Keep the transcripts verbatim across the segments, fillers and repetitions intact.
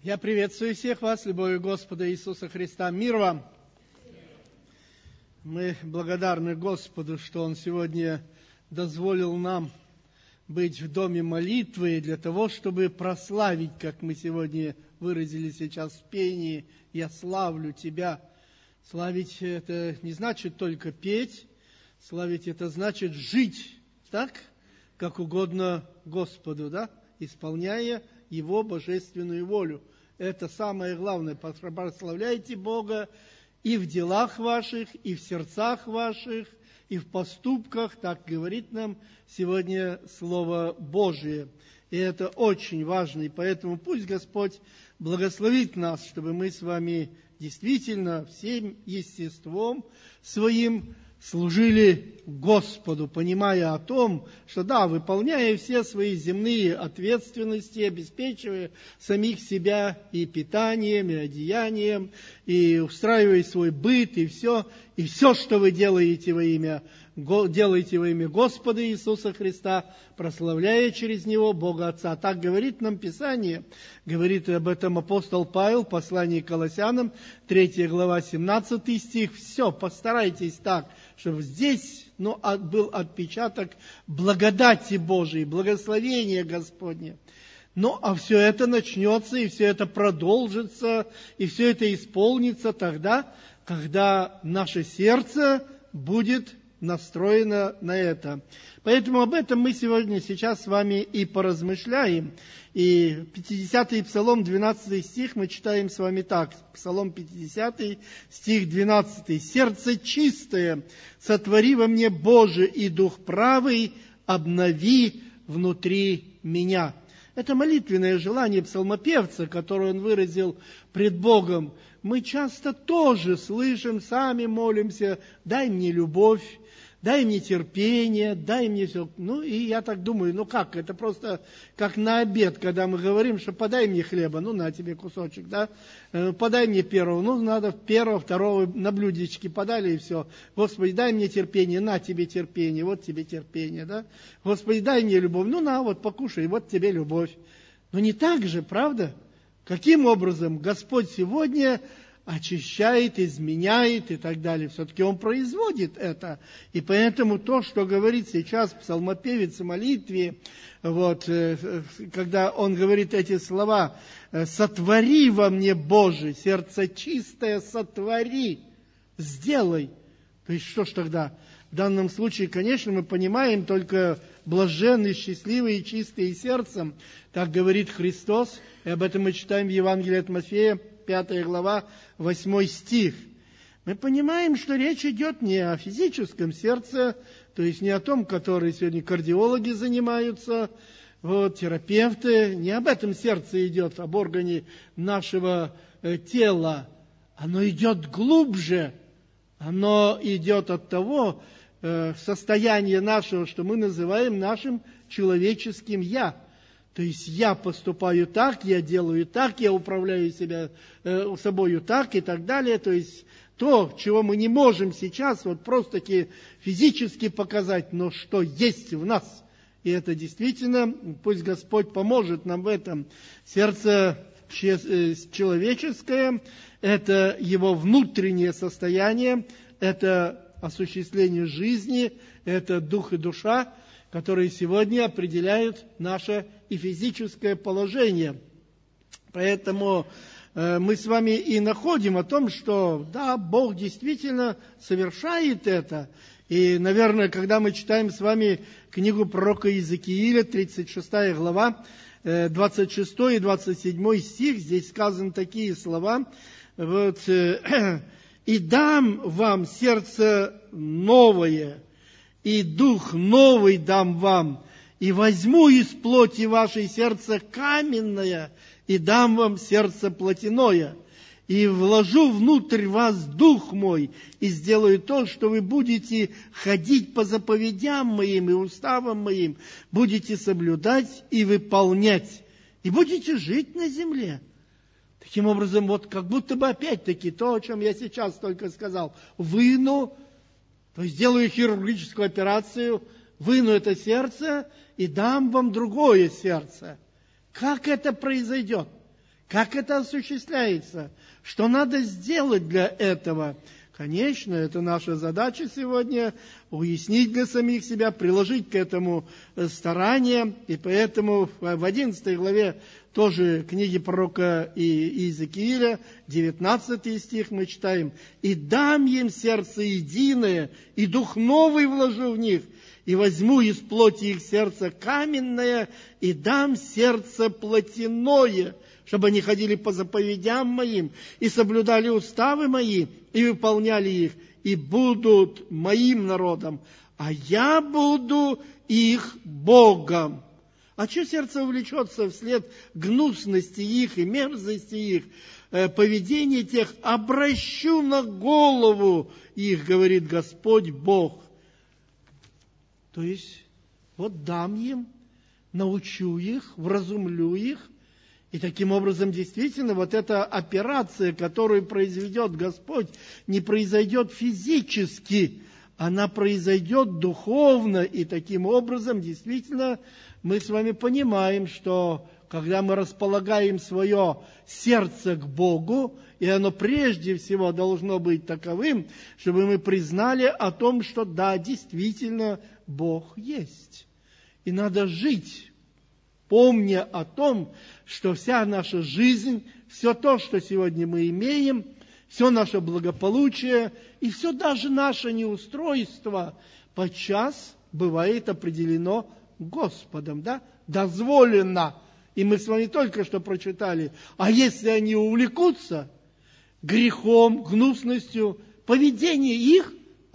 Я приветствую всех вас, любовью Господа Иисуса Христа. Мир вам! Мы благодарны Господу, что Он сегодня дозволил нам быть в доме молитвы для того, чтобы прославить, как мы сегодня выразили сейчас в пении, «Я славлю Тебя». Славить – это не значит только петь, славить – это значит жить так, как угодно Господу, да? Исполняя Его божественную волю. Это самое главное. Прославляйте Бога и в делах ваших, и в сердцах ваших, и в поступках. Так говорит нам сегодня Слово Божие. И это очень важно. И поэтому пусть Господь благословит нас, чтобы мы с вами действительно всем естеством своим служили Господу, понимая о том, что да, выполняя все свои земные ответственности, обеспечивая самих себя и питанием, и одеянием, и устраивая свой быт, и все, и все, что вы делаете во имя, делаете во имя Господа Иисуса Христа, прославляя через Него Бога Отца. Так говорит нам Писание, говорит об этом апостол Павел в послании к Колоссянам, третья глава, семнадцатый стих. Все, постарайтесь так, чтобы здесь ну, был отпечаток благодати Божией, благословения Господня. Ну, а все это начнется, и все это продолжится, и все это исполнится тогда, когда наше сердце будет настроено на это. Поэтому об этом мы сегодня сейчас с вами и поразмышляем. И пятидесятый Псалом, двенадцатый стих мы читаем с вами так. Псалом пятидесятый, стих двенадцатый. «Сердце чистое сотвори во мне, Боже, и дух правый обнови внутри меня». Это молитвенное желание псалмопевца, которое он выразил пред Богом. Мы часто тоже слышим, сами молимся: «Дай мне любовь, дай мне терпение, дай мне все». Ну, и я так думаю, ну как, это просто как на обед, когда мы говорим, что подай мне хлеба, ну на тебе кусочек, да, подай мне первого, ну надо первого, второго на блюдечке подали и все. Господи, дай мне терпение, на тебе терпение, вот тебе терпение, да. Господи, дай мне любовь, ну на, вот покушай, вот тебе любовь. Но не так же, правда? Каким образом Господь сегодня очищает, изменяет и так далее. Все-таки Он производит это. И поэтому то, что говорит сейчас псалмопевец в молитве, вот, когда он говорит эти слова: «Сотвори во мне, Боже, сердце чистое, сотвори, сделай». То есть что ж тогда? В данном случае, конечно, мы понимаем только блаженные, счастливые и чистые сердцем. Так говорит Христос, и об этом мы читаем в Евангелии от Матфея, пятая глава, восьмой стих. Мы понимаем, что речь идет не о физическом сердце, то есть не о том, которое сегодня кардиологи занимаются, вот, терапевты, не об этом сердце идет, об органе нашего э, тела. Оно идет глубже, оно идет от того э, состояния нашего, что мы называем нашим человеческим «я». То есть я поступаю так, я делаю так, я управляю себя, э, собою так и так далее. То есть то, чего мы не можем сейчас вот просто-таки физически показать, но что есть в нас. И это действительно, пусть Господь поможет нам в этом. Сердце человеческое – это его внутреннее состояние, это осуществление жизни, это дух и душа, которые сегодня определяют наше и физическое положение. Поэтому э, мы с вами и находим о том, что да, Бог действительно совершает это. И, наверное, когда мы читаем с вами книгу пророка Иезекииля, тридцать шестая глава, э, двадцать шестой и двадцать седьмой стих, здесь сказаны такие слова. Вот, э, «И дам вам сердце новое, и дух новый дам вам, и возьму из плоти вашей сердце каменное, и дам вам сердце плотяное, и вложу внутрь вас дух мой, и сделаю то, что вы будете ходить по заповедям моим и уставам моим, будете соблюдать и выполнять, и будете жить на земле». Таким образом, вот как будто бы опять-таки то, о чем я сейчас только сказал, выну, то есть сделаю хирургическую операцию, выну это сердце и дам вам другое сердце. Как это произойдет? Как это осуществляется? Что надо сделать для этого? Конечно, это наша задача сегодня – уяснить для самих себя, приложить к этому старания. И поэтому в одиннадцатой главе тоже книги пророка Иезекииля, девятнадцатый стих мы читаем: «И дам им сердце единое, и дух новый вложу в них, и возьму из плоти их сердце каменное, и дам сердце плотяное, чтобы они ходили по заповедям моим, и соблюдали уставы мои, и выполняли их, и будут моим народом, а я буду их Богом». А что сердце увлечется вслед гнусности их и мерзости их, э, поведения тех? «Обращу на голову их, говорит Господь Бог». То есть, вот дам им, научу их, вразумлю их. И таким образом, действительно, вот эта операция, которую произведет Господь, не произойдет физически, она произойдет духовно. И таким образом, действительно, мы с вами понимаем, что когда мы располагаем свое сердце к Богу, и оно прежде всего должно быть таковым, чтобы мы признали о том, что да, действительно, Бог есть. И надо жить, помня о том, что вся наша жизнь, все то, что сегодня мы имеем, все наше благополучие и все даже наше неустройство подчас бывает определено Господом, да? Дозволено. И мы с вами только что прочитали. А если они увлекутся грехом, гнусностью, поведение их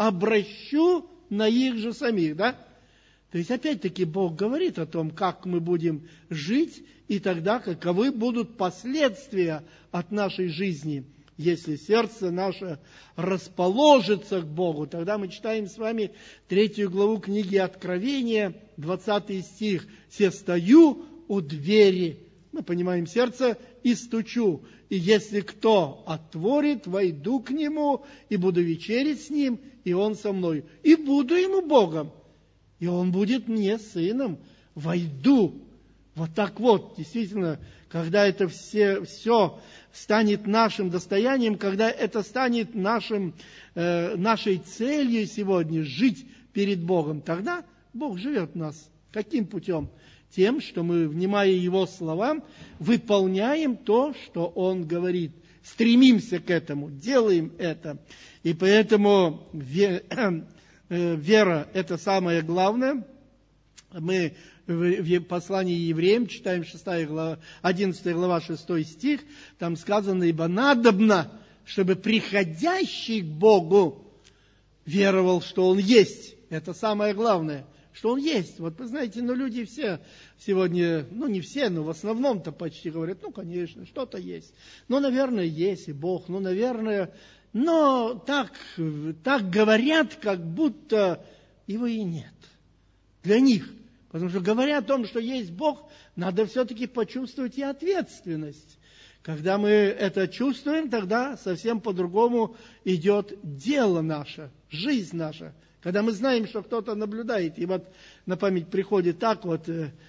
обращу на их же самих, да? То есть, опять-таки, Бог говорит о том, как мы будем жить, и тогда каковы будут последствия от нашей жизни. Если сердце наше расположится к Богу, тогда мы читаем с вами третью главу книги Откровения, двадцатый стих. «Се стою у двери». Мы понимаем сердце «и стучу». «И если кто отворит, войду к нему, и буду вечерить с ним, и он со мной, и буду ему Богом, и он будет мне сыном». Войду. Вот так вот, действительно, когда это все, все станет нашим достоянием, когда это станет нашим, э, нашей целью сегодня жить перед Богом, тогда Бог живет в нас. Каким путем? Тем, что мы, внимая Его словам, выполняем то, что Он говорит. Стремимся к этому, делаем это. И поэтому вера – это самое главное. Мы в послании евреям читаем шестая глава, одиннадцатая глава, шестой стих, там сказано: «Ибо надобно, чтобы приходящий к Богу веровал, что Он есть». Это самое главное, что Он есть. Вот вы знаете, ну люди все сегодня, ну не все, но в основном-то почти говорят: ну конечно, что-то есть. Ну, наверное, есть и Бог, ну, наверное, но так, так говорят, как будто его и нет. Для них. Потому что, говоря о том, что есть Бог, надо все-таки почувствовать и ответственность. Когда мы это чувствуем, тогда совсем по-другому идет дело наше, жизнь наша. Когда мы знаем, что кто-то наблюдает. И вот на память приходит так вот,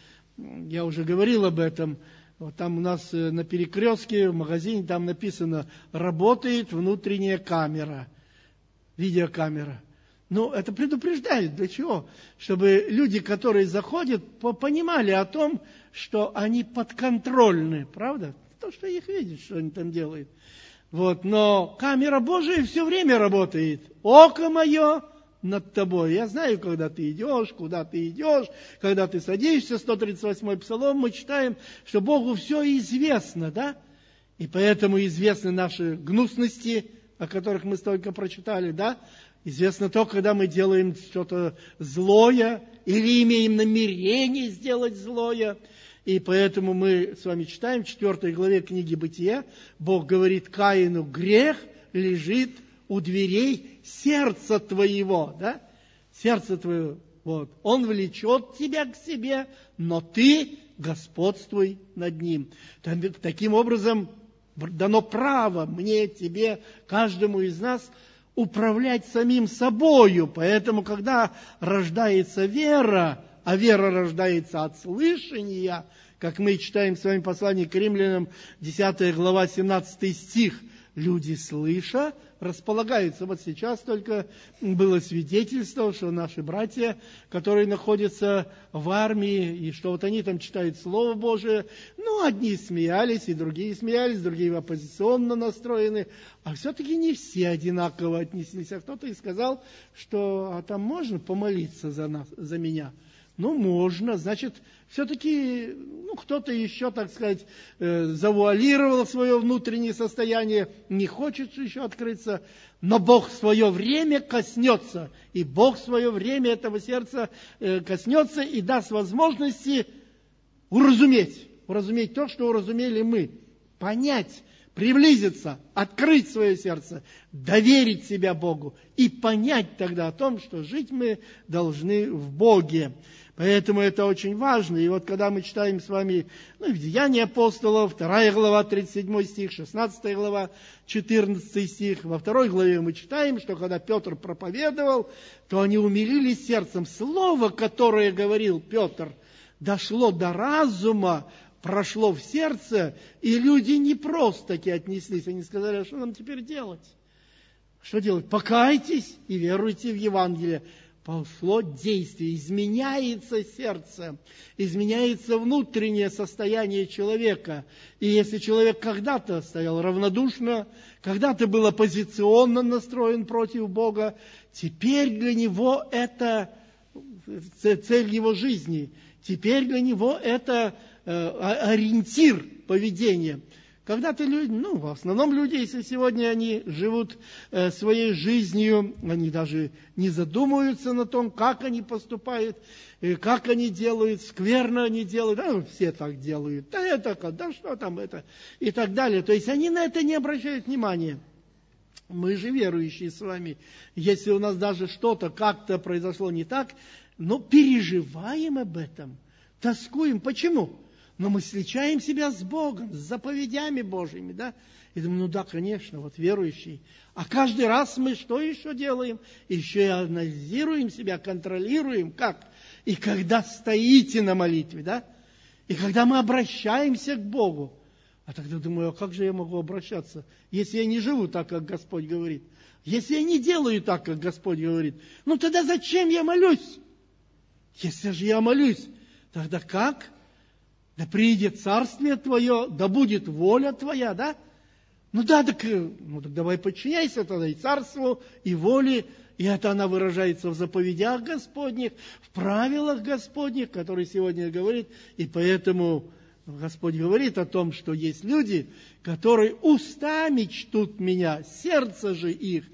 я уже говорил об этом, вот там у нас на перекрестке в магазине там написано: «Работает внутренняя камера», видеокамера. Ну, это предупреждает. Для чего? Чтобы люди, которые заходят, понимали о том, что они подконтрольны. Правда? То, что их видят, что они там делают. Вот. Но камера Божия все время работает. Око мое над тобой. Я знаю, когда ты идешь, куда ты идешь, когда ты садишься. сто тридцать восьмой псалом мы читаем, что Богу все известно, да? И поэтому известны наши гнусности, о которых мы столько прочитали, да? Известно то, когда мы делаем что-то злое или имеем намерение сделать злое. И поэтому мы с вами читаем в четвёртой главе книги Бытия. Бог говорит Каину: грех лежит у дверей сердца твоего. Да? Сердце твое. Вот. Он влечет тебя к себе, но ты господствуй над ним. Таким образом, дано право мне, тебе, каждому из нас управлять самим собою. Поэтому, когда рождается вера, а вера рождается от слышания, как мы читаем с вами послание к римлянам, десятая глава, семнадцатый стих. Люди, слыша, располагаются. Вот сейчас только было свидетельство, что наши братья, которые находятся в армии, и что вот они там читают Слово Божие, ну, одни смеялись, и другие смеялись, другие оппозиционно настроены, а все-таки не все одинаково отнеслись. А кто-то и сказал, что а там можно помолиться за нас, за меня. Ну, можно, значит, все-таки ну, кто-то еще, так сказать, э, завуалировал свое внутреннее состояние, не хочет еще открыться, но Бог в свое время коснется, и Бог в свое время этого сердца э, коснется и даст возможности уразуметь, уразуметь то, что уразумели мы, понять, приблизиться, открыть свое сердце, доверить себя Богу и понять тогда о том, что жить мы должны в Боге. Поэтому это очень важно. И вот когда мы читаем с вами ну, в Деяния апостолов, вторая глава, тридцать седьмой стих, шестнадцатая глава, четырнадцатый стих. Во второй главе мы читаем, что когда Петр проповедовал, то они умилились сердцем. Слово, которое говорил Петр, дошло до разума, прошло в сердце, и люди не просто-таки отнеслись. Они сказали, а что нам теперь делать? Что делать? Покайтесь и веруйте в Евангелие. Пошло действие, изменяется сердце, изменяется внутреннее состояние человека. И если человек когда-то стоял равнодушно, когда-то был оппозиционно настроен против Бога, теперь для него это цель его жизни, теперь для него это ориентир поведения. Когда-то люди, ну, в основном люди, если сегодня они живут э, своей жизнью, они даже не задумываются на том, как они поступают, э, как они делают, скверно они делают, да, ну, все так делают, да это, да что там это, и так далее. То есть они на это не обращают внимания. Мы же верующие с вами, если у нас даже что-то как-то произошло не так, но переживаем об этом, тоскуем. Почему? Но мы сличаем себя с Богом, с заповедями Божьими, да? И думаю, ну да, конечно, вот верующий. А каждый раз мы что еще делаем? Еще и анализируем себя, контролируем, как? И когда стоите на молитве, да? И когда мы обращаемся к Богу. А тогда думаю, а как же я могу обращаться, если я не живу так, как Господь говорит? Если я не делаю так, как Господь говорит? Ну тогда зачем я молюсь? Если же я молюсь, тогда как? Да приидет царствие Твое, да будет воля Твоя, да? Ну да, так, ну так давай подчиняйся тогда и царству, и воле, и это она выражается в заповедях Господних, в правилах Господних, которые сегодня говорит, и поэтому Господь говорит о том, что есть люди, которые устами чтут Меня, сердце же их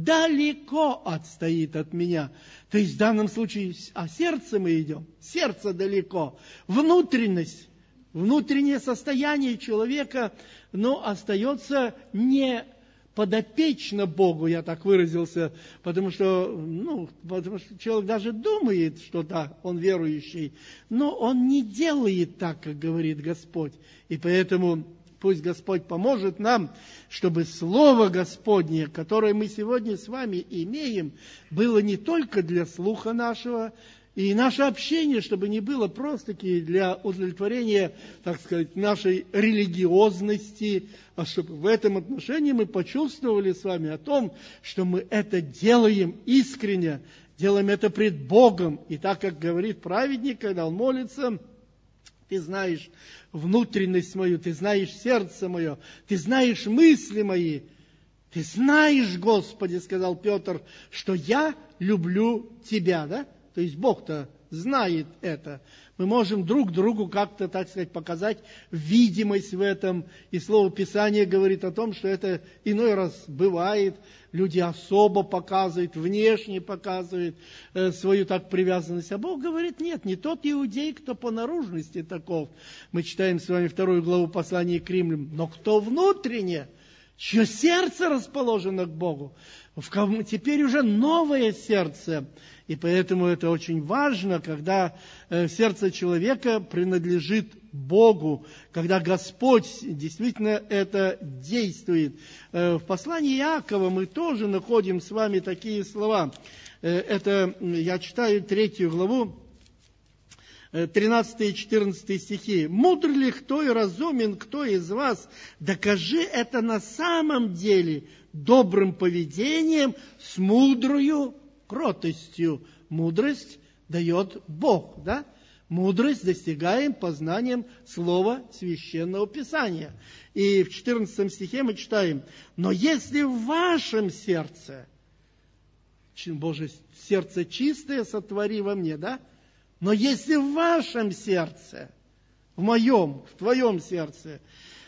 далеко отстоит от Меня. То есть в данном случае о сердце мы идем, сердце далеко, внутренность, внутреннее состояние человека, но остается не подопечно Богу, я так выразился, потому что, ну, потому что человек даже думает, что да, он верующий, но он не делает так, как говорит Господь. И поэтому пусть Господь поможет нам, чтобы Слово Господне, которое мы сегодня с вами имеем, было не только для слуха нашего, и наше общение, чтобы не было просто-таки для удовлетворения, так сказать, нашей религиозности, а чтобы в этом отношении мы почувствовали с вами о том, что мы это делаем искренне, делаем это пред Богом. И так, как говорит праведник, когда он молится, ты знаешь внутренность мою, ты знаешь сердце мое, ты знаешь мысли мои. Ты знаешь, Господи, сказал Петр, что я люблю Тебя, да? То есть Бог-то знает это. Мы можем друг другу как-то, так сказать, показать видимость в этом. И Слово Писания говорит о том, что это иной раз бывает. Люди особо показывают, внешне показывают э, свою так привязанность. А Бог говорит, нет, не тот иудей, кто по наружности таков. Мы читаем с вами вторую главу послания к римлянам. Но кто внутренне, чье сердце расположено к Богу, в ком теперь уже новое сердце. И поэтому это очень важно, когда э, сердце человека принадлежит Богу, когда Господь действительно это действует. Э, в послании Иакова мы тоже находим с вами такие слова. Э, это, я читаю третью главу, тринадцатый и четырнадцатый стихи. «Мудр ли кто и разумен кто из вас? Докажи это на самом деле добрым поведением с мудрою кротостью». Мудрость дает Бог, да? Мудрость достигаем познанием слова Священного Писания. И в четырнадцатом стихе мы читаем: «Но если в вашем сердце, Боже, сердце чистое сотвори во мне, да? Но если в вашем сердце, в моем, в твоем сердце,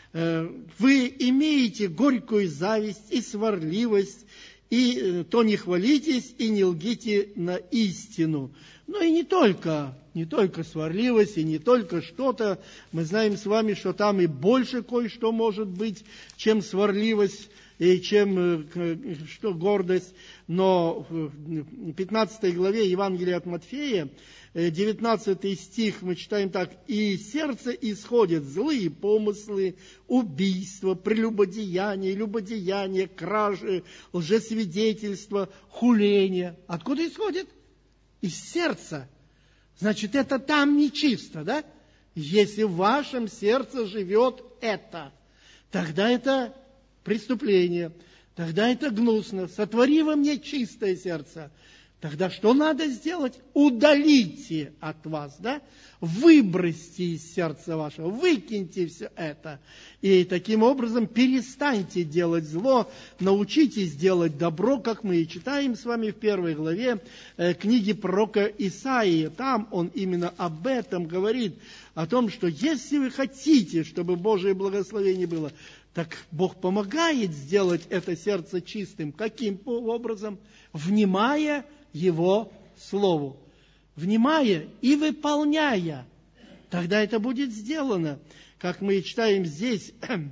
вы имеете горькую зависть и сварливость, и то не хвалитесь и не лгите на истину». Ну и не только, не только сварливость, и не только что-то. Мы знаем с вами, что там и больше кое-что может быть, чем сварливость, и чем что, гордость. Но в пятнадцатой главе Евангелия от Матфея, девятнадцатый стих, мы читаем так: «И из сердца исходят злые помыслы, убийства, прелюбодеяния, любодеяния, кражи, лжесвидетельства, хуления». Откуда исходит? Из сердца. Значит, это там нечисто, да? Если в вашем сердце живет это, тогда это преступление, тогда это гнусно. «Сотвори во мне чистое сердце». Тогда что надо сделать? Удалите от вас, да? Выбросьте из сердца вашего, выкиньте все это. И таким образом перестаньте делать зло, научитесь делать добро, как мы и читаем с вами в первой главе э, книги пророка Исаии. Там он именно об этом говорит, о том, что если вы хотите, чтобы Божие благословение было, так Бог помогает сделать это сердце чистым. Каким образом? Внимая Его Слову. Внимая и выполняя. Тогда это будет сделано. Как мы читаем здесь,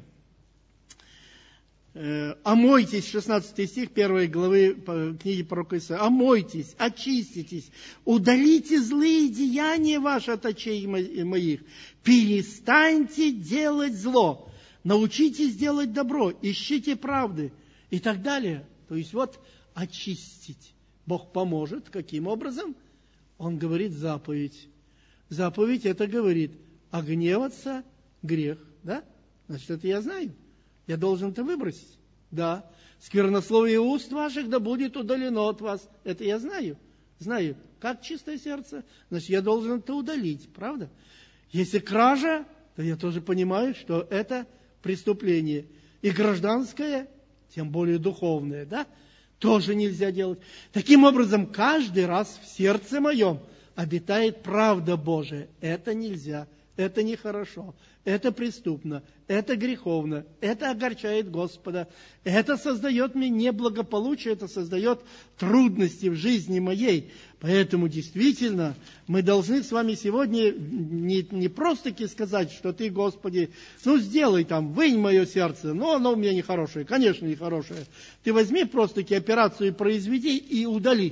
«Омойтесь», шестнадцатый стих первой главы книги пророка Исаии. «Омойтесь, очиститесь, удалите злые деяния ваши от очей моих, перестаньте делать зло, научитесь делать добро, ищите правды», и так далее. То есть вот очистить. Бог поможет. Каким образом? Он говорит заповедь. Заповедь это говорит: а гневаться грех. Да? Значит, это я знаю. Я должен это выбросить. Да. Сквернословие уст ваших да будет удалено от вас. Это я знаю. Знаю. Как чистое сердце? Значит, я должен это удалить. Правда? Если кража, то я тоже понимаю, что это преступление. И гражданское, тем более духовное, да? Тоже нельзя делать. Таким образом, каждый раз в сердце моем обитает правда Божия. Это нельзя, это нехорошо, это преступно, это греховно, это огорчает Господа, это создает мне неблагополучие, это создает трудности в жизни моей. Поэтому действительно мы должны с вами сегодня не, не просто-таки сказать, что Ты, Господи, ну сделай там, вынь мое сердце, но оно у меня нехорошее, конечно, нехорошее. Ты возьми просто-таки операцию и произведи и удали.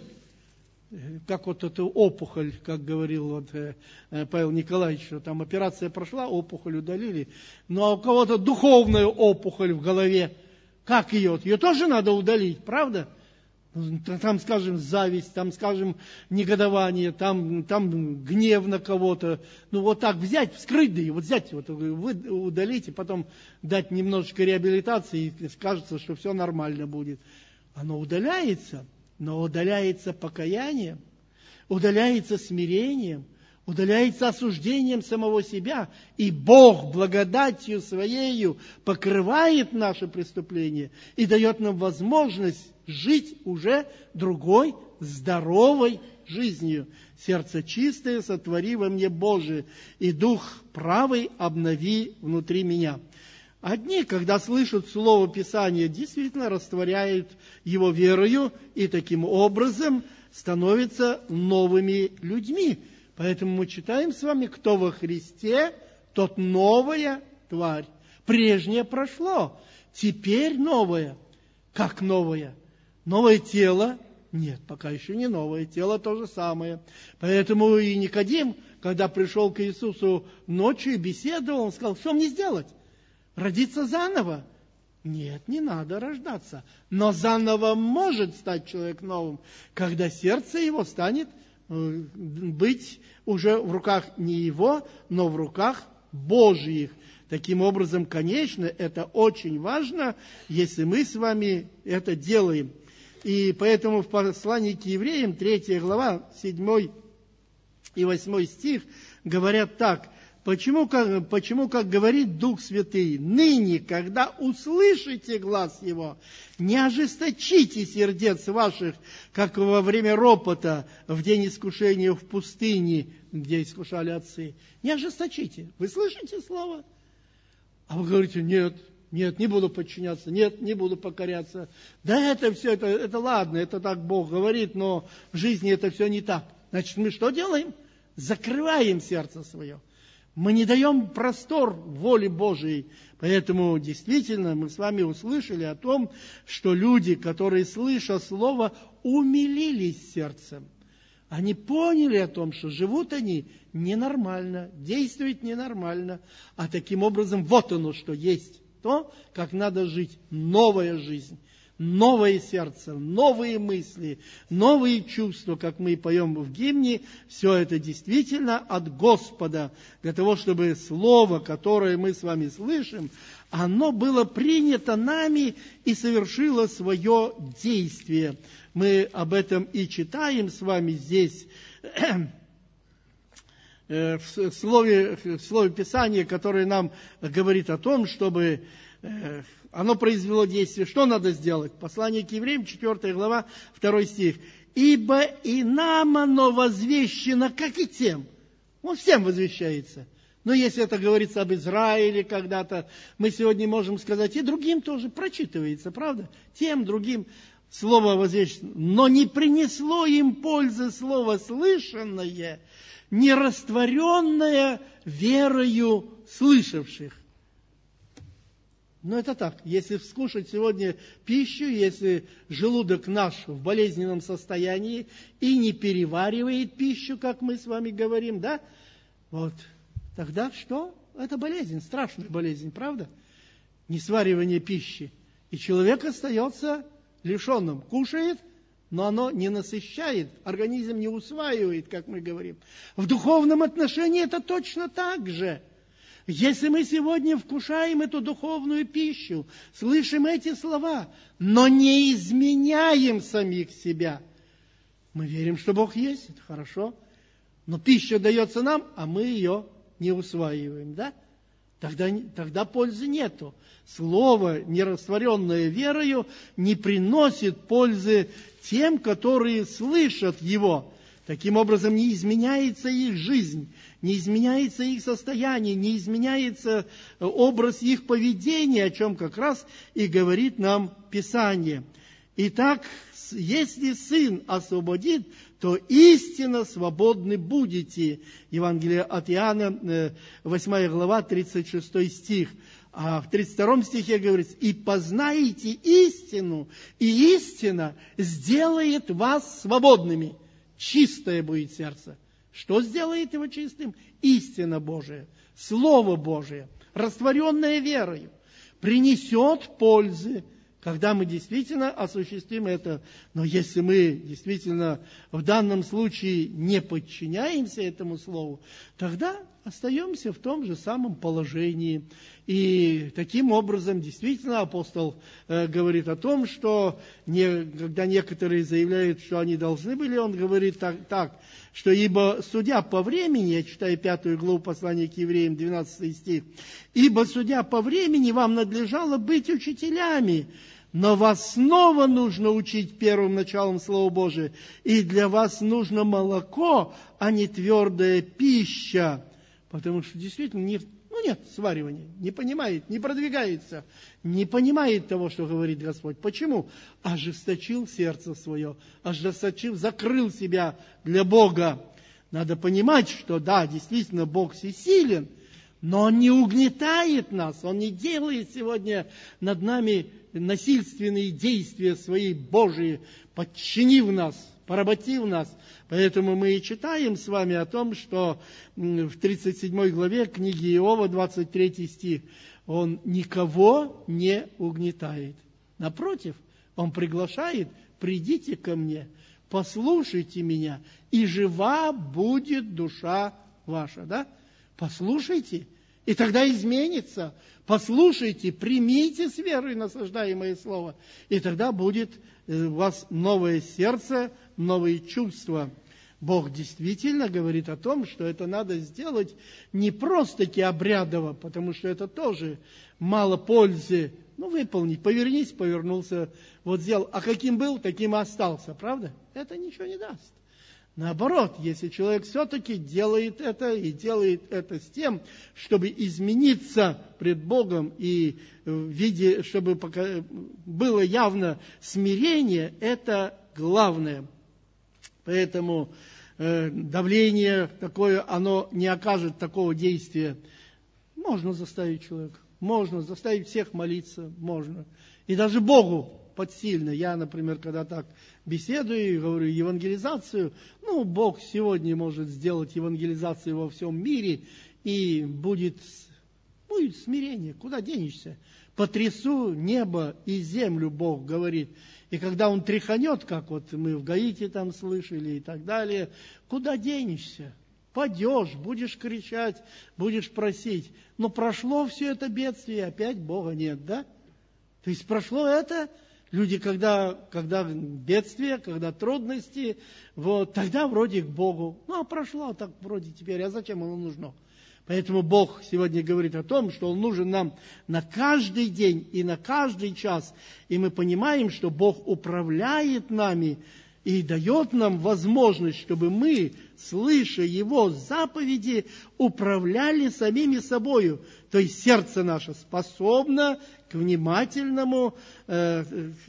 Как вот эту опухоль, как говорил вот Павел Николаевич, что там операция прошла, опухоль удалили. Ну а у кого-то духовная опухоль в голове, как ее? Ее тоже надо удалить, правда? Там, скажем, зависть, там, скажем, негодование, там, там гнев на кого-то. Ну, вот так взять, вскрыть, да и вот взять, вот, вы удалить, и потом дать немножечко реабилитации, и кажется, что все нормально будет. Оно удаляется, но удаляется покаянием, удаляется смирением, удаляется осуждением самого себя, и Бог благодатью Своею покрывает наши преступления и дает нам возможность жить уже другой, здоровой жизнью. «Сердце чистое сотвори во мне, Боже, и дух правый обнови внутри меня». Одни, когда слышат Слово Писания, действительно растворяют его верою и таким образом становятся новыми людьми. Поэтому мы читаем с вами: кто во Христе, тот новая тварь. Прежнее прошло, теперь новое. Как новое? Новое тело? Нет, пока еще не новое. Тело то же самое. Поэтому и Никодим, когда пришел к Иисусу ночью и беседовал, он сказал: что мне сделать? Родиться заново? Нет, не надо рождаться. Но заново может стать человек новым, когда сердце его станет быть уже в руках не его, но в руках Божьих. Таким образом, конечно, это очень важно, если мы с вами это делаем. И поэтому в послании к евреям, третья глава, седьмой и восьмой стих, говорят так. Почему как, почему, как говорит Дух Святый, ныне, когда услышите глас Его, не ожесточите сердец ваших, как во время ропота, в день искушения в пустыне, где искушали отцы. Не ожесточите. Вы слышите слово? А вы говорите, нет, нет, не буду подчиняться, нет, не буду покоряться. Да это все, это, это ладно, это так Бог говорит, но в жизни это все не так. Значит, мы что делаем? Закрываем сердце свое. Мы не даем простор воле Божией. Поэтому действительно мы с вами услышали о том, что люди, которые, слыша слово, умилились сердцем. Они поняли о том, что живут они ненормально, действуют ненормально. А таким образом, вот оно, что есть то, как надо жить. Новая жизнь, новое сердце, новые мысли, новые чувства, как мы поем в гимне. Все это действительно от Господа, для того, чтобы слово, которое мы с вами слышим, оно было принято нами и совершило свое действие. Мы об этом и читаем с вами здесь, в слове, в слове Писания, которое нам говорит о том, чтобы оно произвело действие. Что надо сделать? Послание к евреям, четвёртая глава, второй стих. «Ибо и нам оно возвещено, как и тем». Он всем возвещается. Но если это говорится об Израиле когда-то, мы сегодня можем сказать, и другим тоже прочитывается, правда? Тем, другим слово возвещено. Но не принесло им пользы слово слышанное, не растворенное верою слышавших. Но это так. Если скушать сегодня пищу, если желудок наш в болезненном состоянии и не переваривает пищу, как мы с вами говорим, да, вот, тогда что? Это болезнь, страшная болезнь, правда? Несваривание пищи. И человек остается лишенным. Кушает, но оно не насыщает, организм не усваивает, как мы говорим. В духовном отношении это точно так же. Если мы сегодня вкушаем эту духовную пищу, слышим эти слова, но не изменяем самих себя, мы верим, что Бог есть, это хорошо, но пища дается нам, а мы ее не усваиваем, да? Тогда, тогда пользы нету. Слово, нерастворенное верою, не приносит пользы тем, которые слышат его. Таким образом, не изменяется их жизнь, не изменяется их состояние, не изменяется образ их поведения, о чем как раз и говорит нам Писание. Итак, если Сын освободит, то истинно свободны будете. Евангелие от Иоанна, восьмая глава, тридцать шестой стих. А в тридцать втором стихе говорится, «И познаете истину, и истина сделает вас свободными». Чистое будет сердце. Что сделает его чистым? Истина Божия, Слово Божие, растворенное верою, принесет пользы, когда мы действительно осуществим это. Но если мы действительно в данном случае не подчиняемся этому Слову, тогда остаемся в том же самом положении. И таким образом, действительно, апостол э, говорит о том, что не, когда некоторые заявляют, что они должны были, он говорит так, так, что ибо судя по времени, я читаю пятую главу послания к евреям, двенадцатый стих, ибо судя по времени вам надлежало быть учителями, но вас снова нужно учить первым началом Слова Божия, и для вас нужно молоко, а не твердая пища. Потому что действительно не, ну нет сваривания, не понимает, не продвигается, не понимает того, что говорит Господь. Почему? Ожесточил сердце свое, ожесточил, закрыл себя для Бога. Надо понимать, что да, действительно Бог всесилен, но Он не угнетает нас, Он не делает сегодня над нами насильственные действия свои Божии, подчинив нас, поработив нас. Поэтому мы и читаем с вами о том, что в тридцать седьмой главе книги Иова, двадцать третий стих, Он никого не угнетает. Напротив, Он приглашает, придите ко мне, послушайте меня, и жива будет душа ваша. Да? Послушайте, и тогда изменится. Послушайте, примите с верой наслаждаемое слово, и тогда будет у вас новое сердце, новые чувства. Бог действительно говорит о том, что это надо сделать не просто-таки обрядово, потому что это тоже мало пользы. Ну, выполнить, повернись, повернулся, вот сделал. А каким был, таким и остался, правда? Это ничего не даст. Наоборот, если человек все-таки делает это, и делает это с тем, чтобы измениться пред Богом, и в виде, чтобы пока было явно смирение, это главное. Поэтому э, давление такое, оно не окажет такого действия. Можно заставить человека, можно заставить всех молиться, можно. И даже Богу подсильно. Я, например, когда так беседую и говорю евангелизацию, ну, Бог сегодня может сделать евангелизацию во всем мире, и будет, будет смирение. Куда денешься? Потрясу небо и землю, Бог говорит. И когда Он тряханет, как вот мы в Гаити там слышали и так далее, куда денешься? Падешь, будешь кричать, будешь просить. Но прошло все это бедствие, и опять Бога нет, да? То есть прошло это... Люди, когда, когда бедствие, когда трудности, вот, тогда вроде к Богу. Ну, а прошло так вроде теперь, а зачем оно нужно? Поэтому Бог сегодня говорит о том, что Он нужен нам на каждый день и на каждый час. И мы понимаем, что Бог управляет нами и дает нам возможность, чтобы мы, слыша Его заповеди, управляли самими собою. То есть сердце наше способно к внимательному э,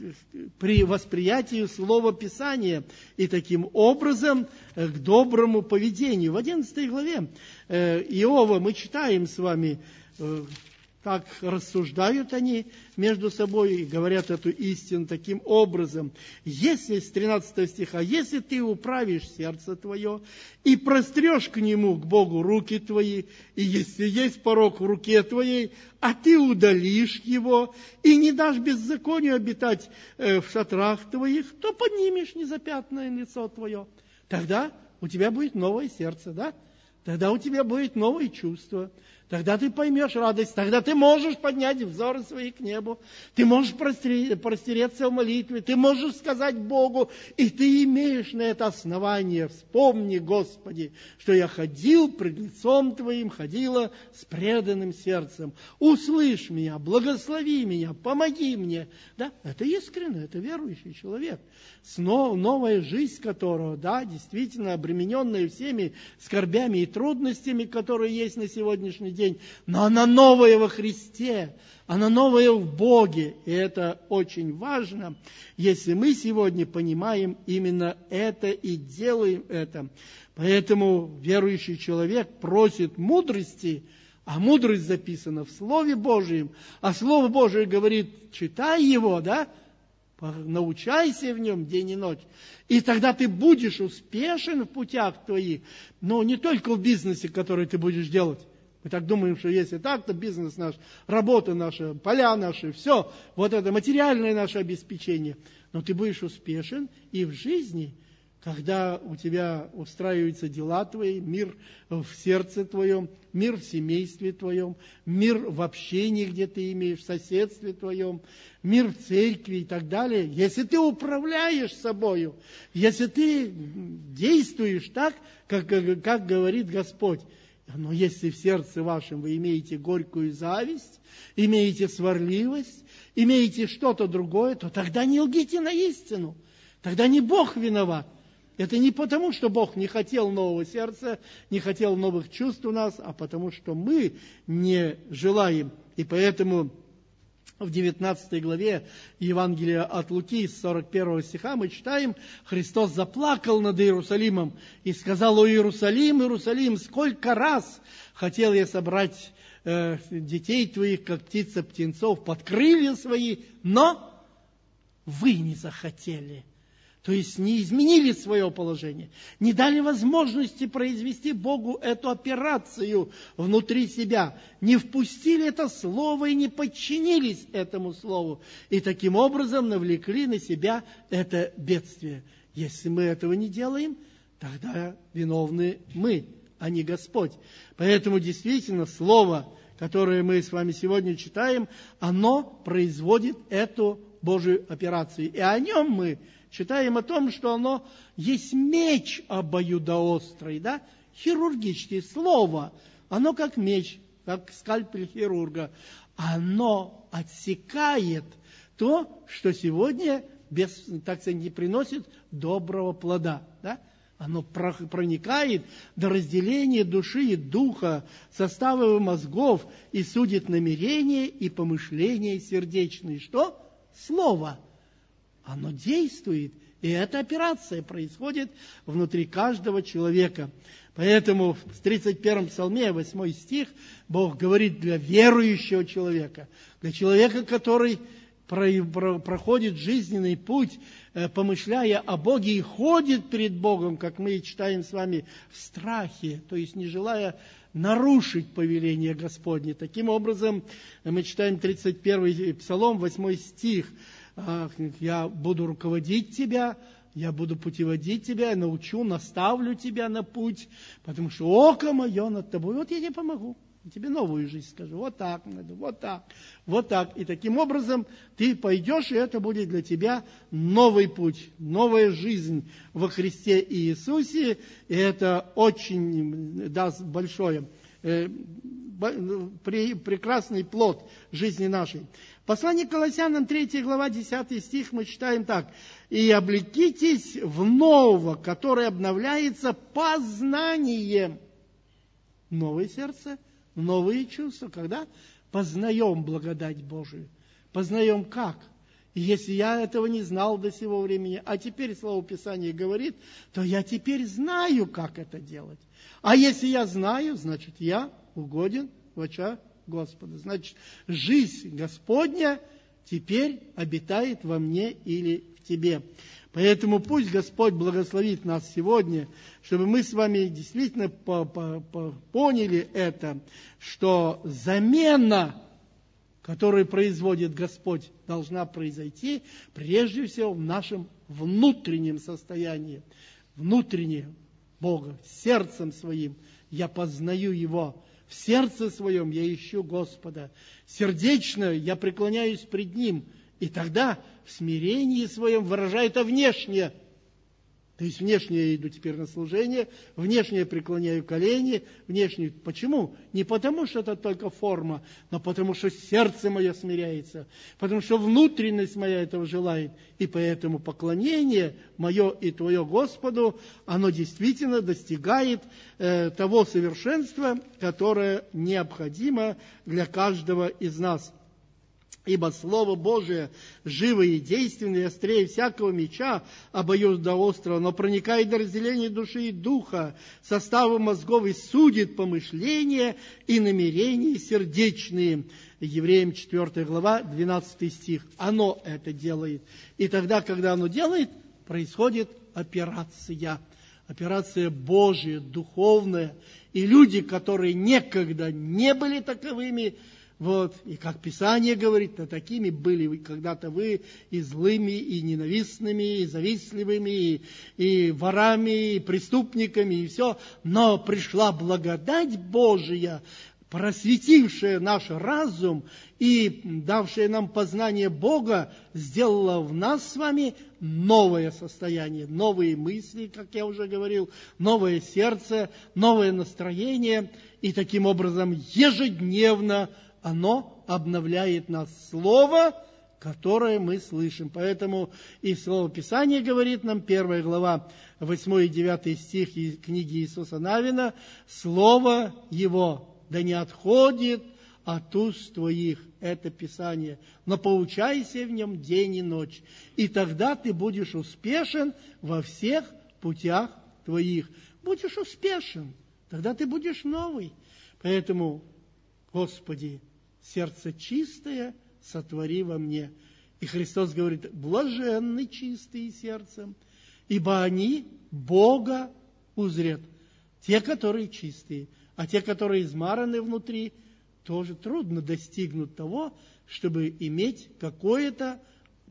при восприятии Слова Писания и таким образом э, к доброму поведению. В одиннадцатой главе э, Иова мы читаем с вами, э, как рассуждают они между собой и говорят эту истину таким образом. Если, с тринадцатого стиха, если ты управишь сердце твое и прострешь к нему, к Богу, руки твои, и если есть порок в руке твоей, а ты удалишь его и не дашь беззаконию обитать э, в шатрах твоих, то поднимешь незапятнанное лицо твое. Тогда у тебя будет новое сердце, да? Тогда у тебя будет новое чувство. Тогда ты поймешь радость, тогда ты можешь поднять взоры свои к небу, ты можешь простереться в молитве, ты можешь сказать Богу, и ты имеешь на это основание. Вспомни, Господи, что я ходил пред лицом Твоим, ходила с преданным сердцем. Услышь меня, благослови меня, помоги мне. Да, это искренне, это верующий человек. Снова новая жизнь которого, да, действительно обремененная всеми скорбями и трудностями, которые есть на сегодняшний день, но она новая во Христе, она новая в Боге, и это очень важно, если мы сегодня понимаем именно это и делаем это. Поэтому верующий человек просит мудрости, а мудрость записана в Слове Божьем, а Слово Божие говорит, читай его, да, научайся в нем день и ночь, и тогда ты будешь успешен в путях твоих, но не только в бизнесе, который ты будешь делать. Мы так думаем, что если так, то бизнес наш, работа наша, поля наши, все, вот это материальное наше обеспечение. Но ты будешь успешен и в жизни, когда у тебя устраиваются дела твои, мир в сердце твоем, мир в семействе твоем, мир в общении, где ты имеешь, в соседстве твоем, мир в церкви и так далее. Если ты управляешь собою, если ты действуешь так, как, как говорит Господь, но если в сердце вашем вы имеете горькую зависть, имеете сварливость, имеете что-то другое, то тогда не лгите на истину. Тогда не Бог виноват. Это не потому, что Бог не хотел нового сердца, не хотел новых чувств у нас, а потому, что мы не желаем. И поэтому в девятнадцатой главе Евангелия от Луки, с сорок первого стиха, мы читаем, Христос заплакал над Иерусалимом и сказал: «О Иерусалим, Иерусалим, сколько раз хотел я собрать э, детей твоих, как птица птенцов, под крылья свои, но вы не захотели». То есть не изменили свое положение, не дали возможности произвести Богу эту операцию внутри себя, не впустили это слово и не подчинились этому слову, и таким образом навлекли на себя это бедствие. Если мы этого не делаем, тогда виновны мы, а не Господь. Поэтому действительно Слово, которое мы с вами сегодня читаем, оно производит эту Божию операцию. И о нем мы читаем о том, что оно есть меч обоюдоострый, да? Хирургическое слово. Оно как меч, как скальпель хирурга. Оно отсекает то, что сегодня без, так сказать, не приносит доброго плода. Да? Оно проникает до разделения души и духа, составов мозгов, и судит намерения и помышления сердечные. Что? Слово. Оно действует, и эта операция происходит внутри каждого человека. Поэтому в тридцать первом псалме, восьмой стих, Бог говорит для верующего человека, для человека, который проходит жизненный путь, помышляя о Боге и ходит перед Богом, как мы читаем с вами, в страхе, то есть не желая нарушить повеление Господне. Таким образом, мы читаем тридцать первый псалом, восьмой стих. «Я буду руководить тебя, я буду путеводить тебя, я научу, наставлю тебя на путь, потому что око мое над тобой». Вот я тебе помогу. Тебе новую жизнь скажу. Вот так надо, вот так, вот так. И таким образом ты пойдешь, и это будет для тебя новый путь, новая жизнь во Христе Иисусе. И это очень даст большое, э, прекрасный плод жизни нашей. Послание к Колоссянам, третья глава, десятый стих, мы читаем так. «И облекитесь в нового, которое обновляется познанием». Новое сердце, новые чувства, когда познаем благодать Божию. Познаем как? И если я этого не знал до сего времени, а теперь Слово Писания говорит, то я теперь знаю, как это делать. А если я знаю, значит, я угоден в очах Господа. Значит, жизнь Господня теперь обитает во мне или в тебе. Поэтому пусть Господь благословит нас сегодня, чтобы мы с вами действительно поняли это, что замена, которую производит Господь, должна произойти прежде всего в нашем внутреннем состоянии. Внутренне Бога, сердцем своим я познаю Его. В сердце своем я ищу Господа. Сердечно я преклоняюсь пред Ним. И тогда в смирении своем выражаю это внешне. То есть внешне я иду теперь на служение, внешне я преклоняю колени, внешне. Почему? Не потому, что это только форма, но потому, что сердце мое смиряется, потому что внутренность моя этого желает. И поэтому поклонение мое и твое Господу, оно действительно достигает э, того совершенства, которое необходимо для каждого из нас. Ибо Слово Божие живое и действенное, и острее всякого меча, обоюдоострого, но проникает до разделения души и духа, состава мозгов и судит помышления и намерения сердечные. Евреям четвёртая глава, двенадцатый стих. Оно это делает. И тогда, когда оно делает, происходит операция. Операция Божия, духовная. И люди, которые некогда не были таковыми, вот, и как Писание говорит, то такими были вы когда-то вы и злыми, и ненавистными, и завистливыми, и, и ворами, и преступниками, и все. Но пришла благодать Божия, просветившая наш разум и давшая нам познание Бога, сделала в нас с вами новое состояние, новые мысли, как я уже говорил, новое сердце, новое настроение. И таким образом ежедневно оно обновляет нас. Слово, которое мы слышим. Поэтому и Слово Писания говорит нам, первая глава, восьмой и девятый стих книги Иисуса Навина, Слово Его да не отходит от уст твоих, это Писание, но поучайся в нем день и ночь, и тогда ты будешь успешен во всех путях твоих. Будешь успешен, тогда ты будешь новый. Поэтому, Господи, сердце чистое сотвори во мне. И Христос говорит, блаженны чистые сердцем, ибо они Бога узрят. Те, которые чистые, а те, которые измараны внутри, тоже трудно достигнуть того, чтобы иметь какое-то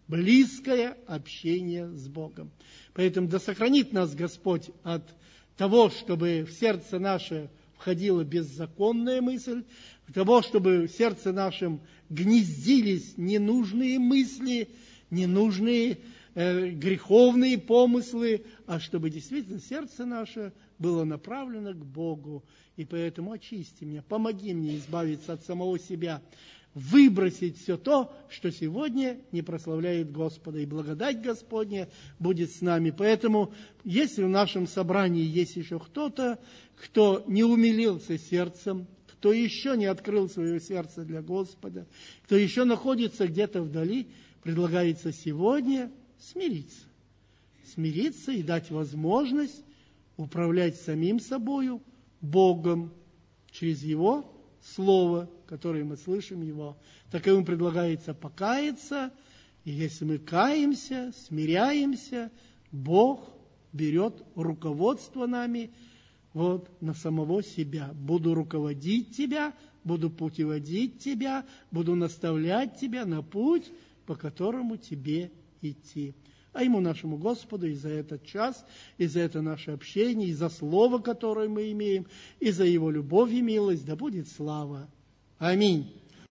близкое общение с Богом. Поэтому да сохранит нас Господь от того, чтобы в сердце наше входила беззаконная мысль, от того, чтобы в сердце нашем гнездились ненужные мысли, ненужные э, греховные помыслы, а чтобы действительно сердце наше было направлено к Богу. И поэтому очисти меня, помоги мне избавиться от самого себя, выбросить все то, что сегодня не прославляет Господа. И благодать Господня будет с нами. Поэтому, если в нашем собрании есть еще кто-то, кто не умилился сердцем, кто еще не открыл свое сердце для Господа, кто еще находится где-то вдали, предлагается сегодня смириться. Смириться и дать возможность управлять самим собою, Богом, через Его Слово, которое мы слышим Его. Таковым предлагается покаяться, и если мы каемся, смиряемся, Бог берет руководство нами вот на самого себя. Буду руководить тебя, буду путеводить тебя, буду наставлять тебя на путь, по которому тебе идти. А Ему, нашему Господу, и за этот час, и за это наше общение, и за Слово, которое мы имеем, и за Его любовь и милость, да будет слава. Аминь.